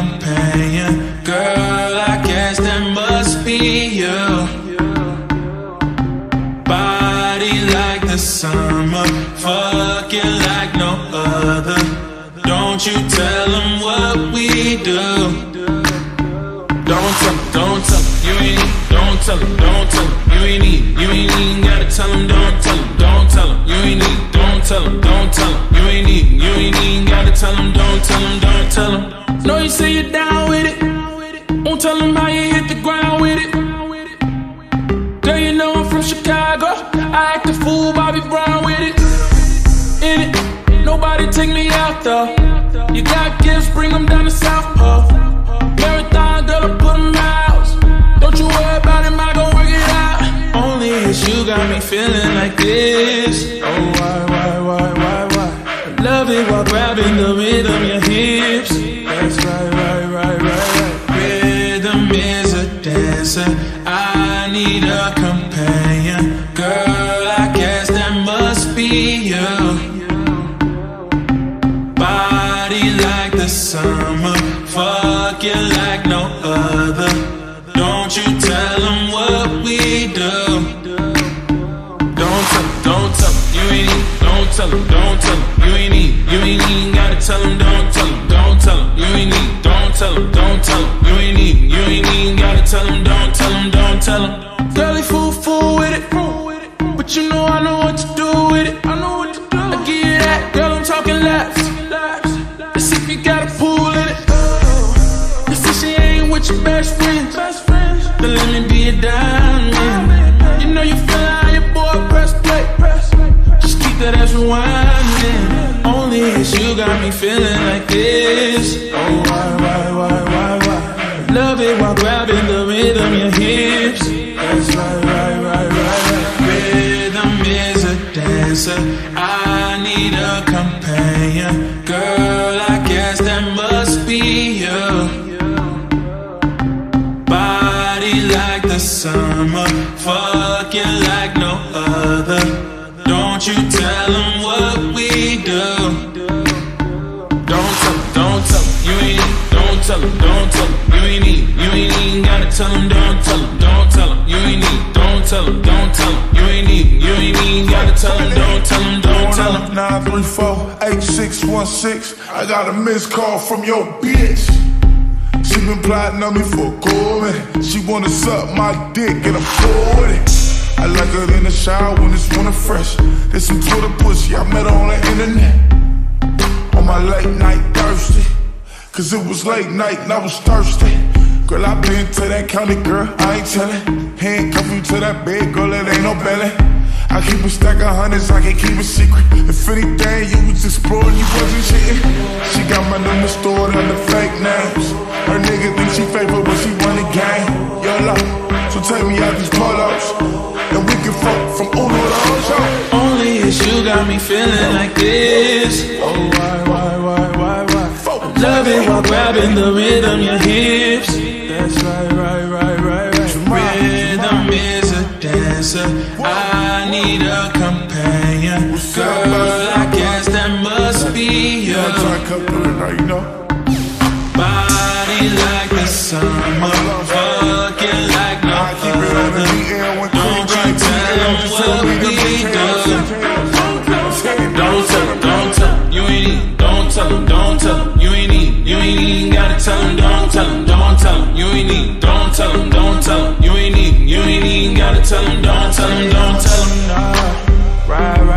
companion. Girl, I guess that must be you. Body like the summer, fucking like no other. Don't you tell them what we do. Don't tell them, you ain't need. Don't tell them, you ain't need. You ain't even gotta tell them, don't tell them, you ain't need. Don't tell them, you ain't need. You ain't even gotta tell them, don't tell them. Know you say you're down with it. Won't tell them how you hit the ground with it. Girl, you know I'm from Chicago. I act a fool, Bobby Brown with it. In it, nobody take me out though. You got gifts, bring them down to South Pole. Marathon, girl, I put them out. Don't you worry about him, I gon' work it out. Only it's you got me feeling like this. Oh, why? Love it while grabbing the rhythm, your hips. That's right. Rhythm is a dancer. I need a companion. Girl, I guess that must be you. Body like the summer, fucking like no other. Don't you tell them what we do. Don't tell them, you ain't need. Don't tell them, you ain't need. You ain't even gotta tell them, don't tell them, you ain't need. Don't tell them, you ain't need. You ain't even gotta tell them, don't tell them. Girlie fool with it, but you know I know what to do with it. I give you that, girl, I'm talking laps. Let's see if you got a pool in it. You see she ain't with your best friends. Then let me be a diamond. You know you feel how your boy press play. Just keep that ass rewinding. Only it's you got me feeling like this. Oh, why? Love it while grabbing the rhythm, your hips. That's right. Rhythm is a dancer. I need a companion. Girl, I guess that must be you. Body like the summer, fucking like no other. Don't you tell them what we do. Don't tell them, you ain't need. Don't tell them, you ain't need. You ain't even gotta tell them, don't tell them, you ain't need. Don't tell them, you ain't need. You ain't even gotta tell them, don't tell them. 934-8616. I got a missed call from your bitch. She been plotting on me for a cool minute. She wanna suck my dick and I'm for it. I like her in the shower when it's winter fresh. There's some Twitter pussy, I met her on the internet. On my late night thirsty, cause it was late night and I was thirsty. Girl, I been to that county, girl, I ain't tellin'. Handcuff you to that bed, girl, it ain't no belly. I keep a stack of hundreds, I can't keep a secret. If anything, you was exploring, you wasn't cheating. She got my number stored under fake names. Her nigga think she favorite when she run the game. YOLO, so take me out these pull-ups, and we can fuck from Uno to Ocho. Only it's you got me feeling like this. Oh, why? Love it while grabbing the rhythm, your hips. That's right. Rhythm is a dancer. I need a companion. Girl, I guess that must be you. Body like the summer, fucking like no other. Don't you tell them what we do. Don't tell them, you ain't need. Don't tell them, you ain't need. You ain't even gotta tell them, don't tell them, you ain't need. Don't tell them, you ain't need. You ain't even gotta tell them, don't tell them. Right.